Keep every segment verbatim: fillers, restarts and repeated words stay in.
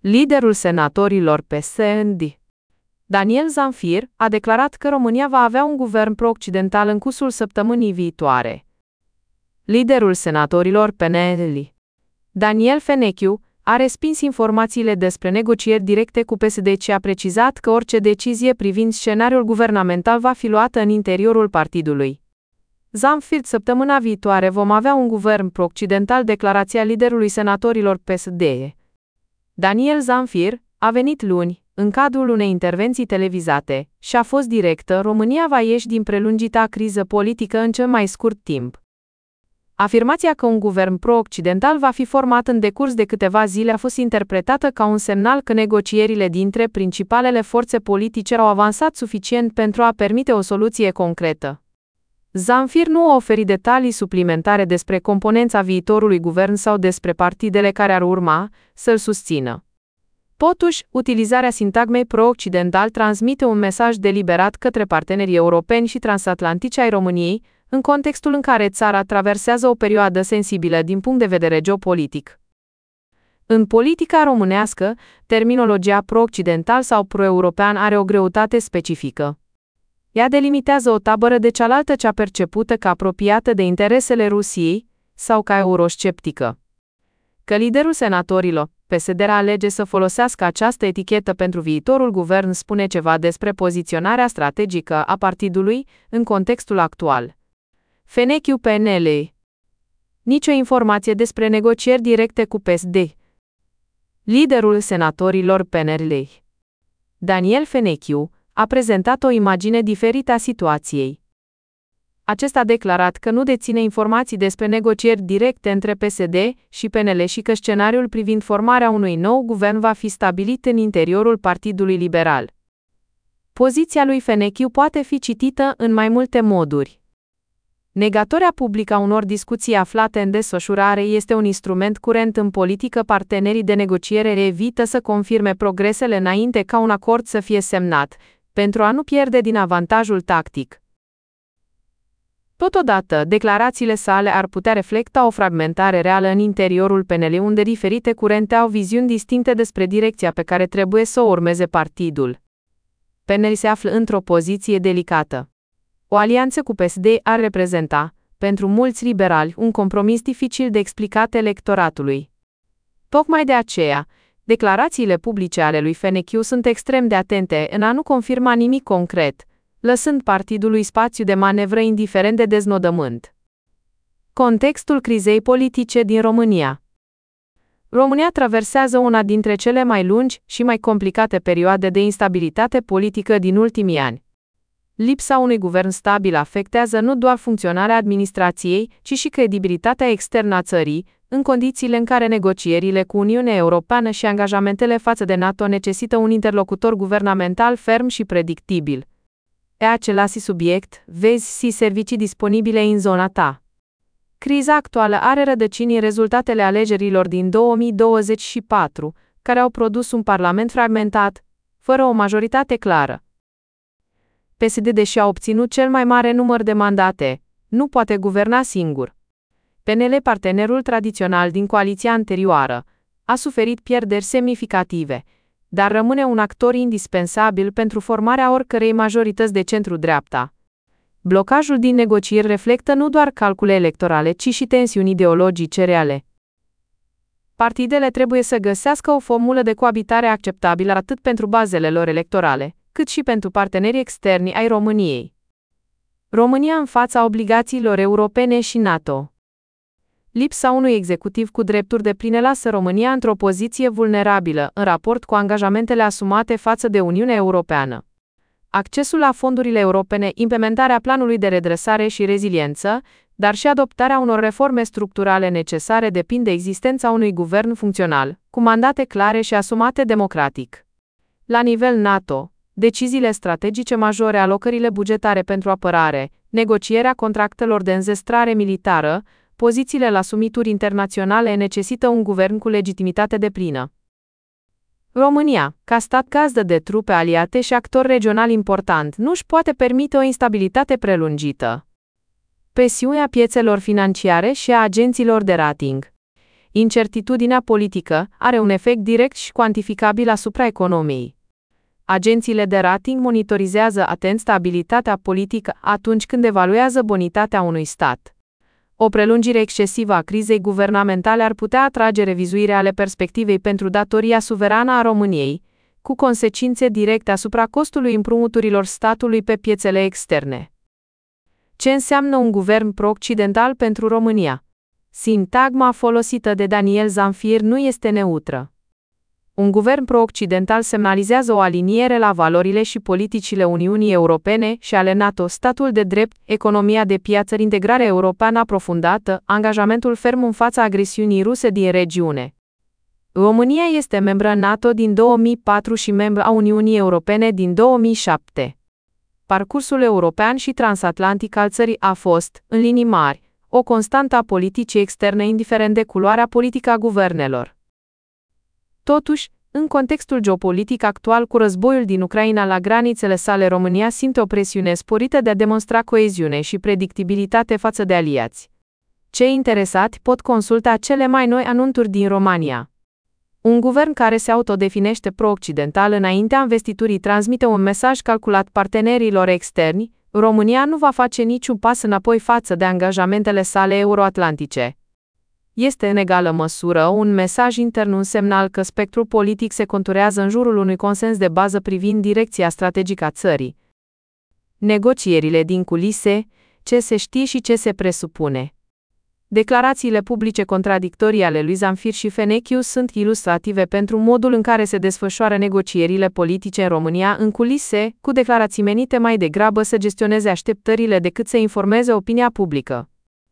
Liderul senatorilor P S D, Daniel Zamfir, a declarat că România va avea un guvern pro-occidental în cursul săptămânii viitoare. Liderul senatorilor P N L, Daniel Fenechiu, a respins informațiile despre negocieri directe cu P S D și a precizat că orice decizie privind scenariul guvernamental va fi luată în interiorul partidului. Zamfir, săptămâna viitoare vom avea un guvern pro-occidental, declarația liderului senatorilor P S D. Daniel Zamfir a venit luni, în cadrul unei intervenții televizate, și a fost directă: România va ieși din prelungita criză politică în cel mai scurt timp. Afirmația că un guvern pro-occidental va fi format în decurs de câteva zile a fost interpretată ca un semnal că negocierile dintre principalele forțe politice au avansat suficient pentru a permite o soluție concretă. Zamfir nu a oferit detalii suplimentare despre componența viitorului guvern sau despre partidele care ar urma să-l susțină. Totuși, utilizarea sintagmei pro-occidental transmite un mesaj deliberat către partenerii europeni și transatlantici ai României, în contextul în care țara traversează o perioadă sensibilă din punct de vedere geopolitic. În politica românească, terminologia pro-occidental sau pro-european are o greutate specifică. Ea delimitează o tabără de cealaltă, cea percepută ca apropiată de interesele Rusiei sau ca eurosceptică. Că liderul senatorilor P S D alege să folosească această etichetă pentru viitorul guvern spune ceva despre poziționarea strategică a partidului în contextul actual. Fenechiu, P N L. Nicio informație despre negocieri directe cu P S D. Liderul senatorilor P N L, Daniel Fenechiu, a prezentat o imagine diferită a situației. Acesta a declarat că nu deține informații despre negocieri directe între P S D și P N L și că scenariul privind formarea unui nou guvern va fi stabilit în interiorul Partidului Liberal. Poziția lui Fenechiu poate fi citită în mai multe moduri. Negatoria publică a unor discuții aflate în desfășurare este un instrument curent în politică. Partenerii de negociere evită să confirme progresele înainte ca un acord să fie semnat, pentru a nu pierde din avantajul tactic. Totodată, declarațiile sale ar putea reflecta o fragmentare reală în interiorul P N L, unde diferite curente au viziuni distincte despre direcția pe care trebuie să o urmeze partidul. P N L se află într-o poziție delicată. O alianță cu P S D ar reprezenta, pentru mulți liberali, un compromis dificil de explicat electoratului. Tocmai de aceea, declarațiile publice ale lui Fenechiu sunt extrem de atente în a nu confirma nimic concret, lăsând partidului spațiu de manevră indiferent de deznodământ. Contextul crizei politice din România. România traversează una dintre cele mai lungi și mai complicate perioade de instabilitate politică din ultimii ani. Lipsa unui guvern stabil afectează nu doar funcționarea administrației, ci și credibilitatea externă a țării, în condițiile în care negocierile cu Uniunea Europeană și angajamentele față de NATO necesită un interlocutor guvernamental ferm și predictibil. E același subiect, vezi și servicii disponibile în zona ta. Criza actuală are rădăcini în rezultatele alegerilor din două mii douăzeci și patru, care au produs un parlament fragmentat, fără o majoritate clară. P S D, deși a obținut cel mai mare număr de mandate, nu poate guverna singur. P N L, partenerul tradițional din coaliția anterioară, a suferit pierderi semnificative, dar rămâne un actor indispensabil pentru formarea oricărei majorități de centru-dreapta. Blocajul din negocieri reflectă nu doar calcule electorale, ci și tensiuni ideologice reale. Partidele trebuie să găsească o formulă de coabitare acceptabilă atât pentru bazele lor electorale, cât și pentru partenerii externi ai României. România în fața obligațiilor europene și NATO. Lipsa unui executiv cu drepturi depline lasă România într-o poziție vulnerabilă în raport cu angajamentele asumate față de Uniunea Europeană. Accesul la fondurile europene, implementarea planului de redresare și reziliență, dar și adoptarea unor reforme structurale necesare depind de existența unui guvern funcțional, cu mandate clare și asumate democratic. La nivel NATO, deciziile strategice majore, alocările bugetare pentru apărare, negocierea contractelor de înzestrare militară, pozițiile la summituri internaționale necesită un guvern cu legitimitate deplină. România, ca stat gazdă de trupe aliate și actor regional important, nu își poate permite o instabilitate prelungită. Presiunea piețelor financiare și a agenților de rating. Incertitudinea politică are un efect direct și cuantificabil asupra economiei. Agențiile de rating monitorizează atent stabilitatea politică atunci când evaluează bonitatea unui stat. O prelungire excesivă a crizei guvernamentale ar putea atrage revizuirea ale perspectivei pentru datoria suverană a României, cu consecințe directe asupra costului împrumuturilor statului pe piețele externe. Ce înseamnă un guvern pro-occidental pentru România? Sintagma folosită de Daniel Zamfir nu este neutră. Un guvern pro-occidental semnalizează o aliniere la valorile și politicile Uniunii Europene și ale NATO, statul de drept, economia de piață, integrarea europeană aprofundată, angajamentul ferm în fața agresiunii ruse din regiune. România este membră NATO din două mii patru și membră a Uniunii Europene din două mii șapte. Parcursul european și transatlantic al țării a fost, în linii mari, o constantă a politicii externe indiferent de culoarea politică a guvernelor. Totuși, în contextul geopolitic actual cu războiul din Ucraina la granițele sale, România simte o presiune sporită de a demonstra coeziune și predictibilitate față de aliați. Cei interesați pot consulta cele mai noi anunțuri din România. Un guvern care se autodefinește pro-occidental înaintea investiturii transmite un mesaj calculat partenerilor externi: România nu va face niciun pas înapoi față de angajamentele sale euroatlantice. Este în egală măsură un mesaj intern, un semnal că spectrul politic se conturează în jurul unui consens de bază privind direcția strategică a țării. Negocierile din culise, ce se știe și ce se presupune. Declarațiile publice contradictorii ale lui Zamfir și Fenechiu sunt ilustrative pentru modul în care se desfășoară negocierile politice în România în culise, cu declarații menite mai degrabă să gestioneze așteptările decât să informeze opinia publică.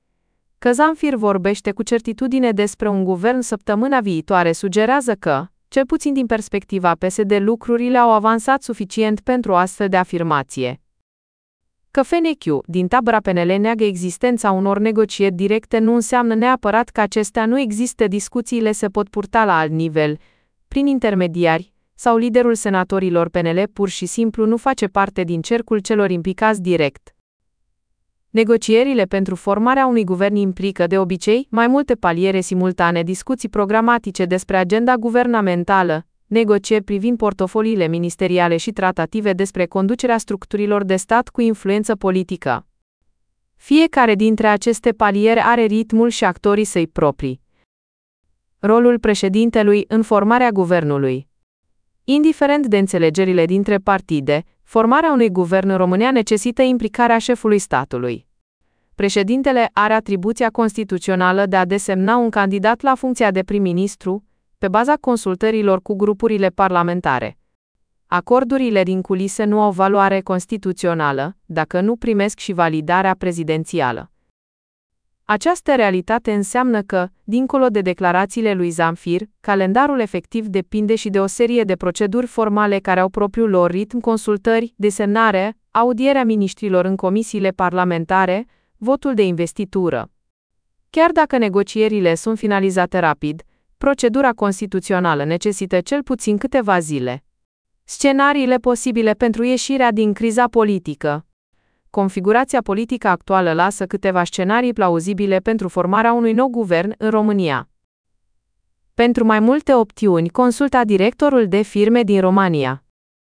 Că Zamfir vorbește cu certitudine despre un guvern săptămâna viitoare sugerează că, cel puțin din perspectiva P S D, lucrurile au avansat suficient pentru o astfel de afirmație. Că Fenechiu, din tabăra P N L, neagă existența unor negocieri directe nu înseamnă neapărat că acestea nu există, discuțiile se pot purta la alt nivel, prin intermediari, sau liderul senatorilor P N L pur și simplu nu face parte din cercul celor implicați direct. Negocierile pentru formarea unui guvern implică de obicei mai multe paliere simultane, discuții programatice despre agenda guvernamentală, negocieri privind portofoliile ministeriale și tratative despre conducerea structurilor de stat cu influență politică. Fiecare dintre aceste paliere are ritmul și actorii săi proprii. Rolul președintelui în formarea guvernului. Indiferent de înțelegerile dintre partide, formarea unui guvern în România necesită implicarea șefului statului. Președintele are atribuția constituțională de a desemna un candidat la funcția de prim-ministru, pe baza consultărilor cu grupurile parlamentare. Acordurile din culise nu au valoare constituțională, dacă nu primesc și validarea prezidențială. Această realitate înseamnă că, dincolo de declarațiile lui Zamfir, calendarul efectiv depinde și de o serie de proceduri formale care au propriul lor ritm: consultări, desemnare, audierea miniștrilor în comisiile parlamentare, votul de investitură. Chiar dacă negocierile sunt finalizate rapid, procedura constituțională necesită cel puțin câteva zile. Scenariile posibile pentru ieșirea din criza politică. Configurația politică actuală lasă câteva scenarii plauzibile pentru formarea unui nou guvern în România. Pentru mai multe opțiuni, consulta directorul de firme din România.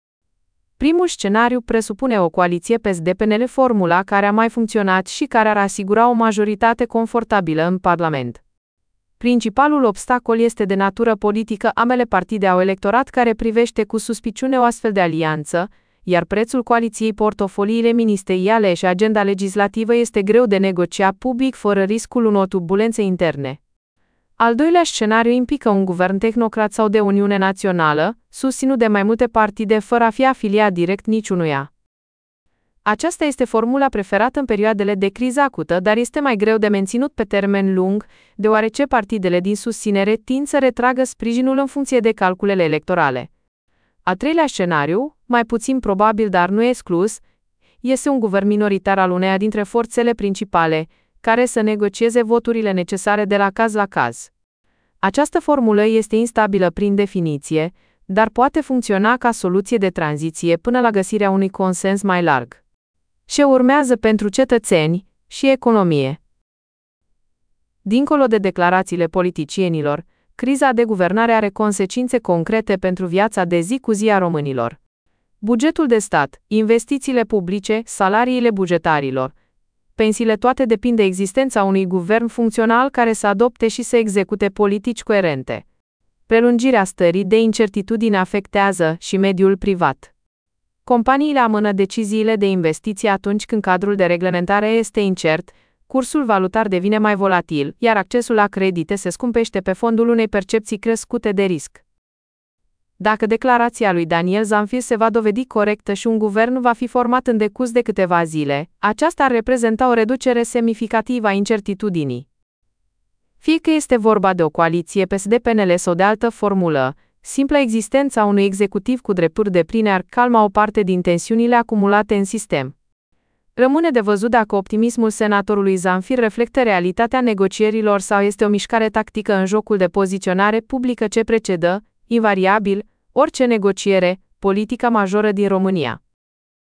Primul scenariu presupune o coaliție P S D-P N L, formula care a mai funcționat și care ar asigura o majoritate confortabilă în Parlament. Principalul obstacol este de natură politică: ambele partide au electorat care privește cu suspiciune o astfel de alianță, iar prețul coaliției, portofoliile ministeriale și agenda legislativă este greu de negociat public fără riscul unor turbulențe interne. Al doilea scenariu implică un guvern tehnocrat sau de Uniune Națională, susținut de mai multe partide fără a fi afiliat direct niciunuia. Aceasta este formula preferată în perioadele de criză acută, dar este mai greu de menținut pe termen lung, deoarece partidele din susținere tind să retragă sprijinul în funcție de calculele electorale. Al treilea scenariu, mai puțin probabil dar nu exclus, este un guvern minoritar al uneia dintre forțele principale, care să negocieze voturile necesare de la caz la caz. Această formulă este instabilă prin definiție, dar poate funcționa ca soluție de tranziție până la găsirea unui consens mai larg. Ce urmează pentru cetățeni și economie? Dincolo de declarațiile politicienilor, criza de guvernare are consecințe concrete pentru viața de zi cu zi a românilor. Bugetul de stat, investițiile publice, salariile bugetarilor, pensiile toate depind de existența unui guvern funcțional care să adopte și să execute politici coerente. Prelungirea stării de incertitudine afectează și mediul privat. Companiile amână deciziile de investiție atunci când cadrul de reglementare este incert, cursul valutar devine mai volatil, iar accesul la credite se scumpește pe fondul unei percepții crescute de risc. Dacă declarația lui Daniel Zamfir se va dovedi corectă și un guvern va fi format în decurs de câteva zile, aceasta ar reprezenta o reducere semnificativă a incertitudinii. Fie că este vorba de o coaliție P S D P N L sau de altă formulă, simpla existența unui executiv cu drepturi depline ar calma o parte din tensiunile acumulate în sistem. Rămâne de văzut dacă optimismul senatorului Zamfir reflectă realitatea negocierilor sau este o mișcare tactică în jocul de poziționare publică ce precedă, invariabil, orice negociere politică majoră din România.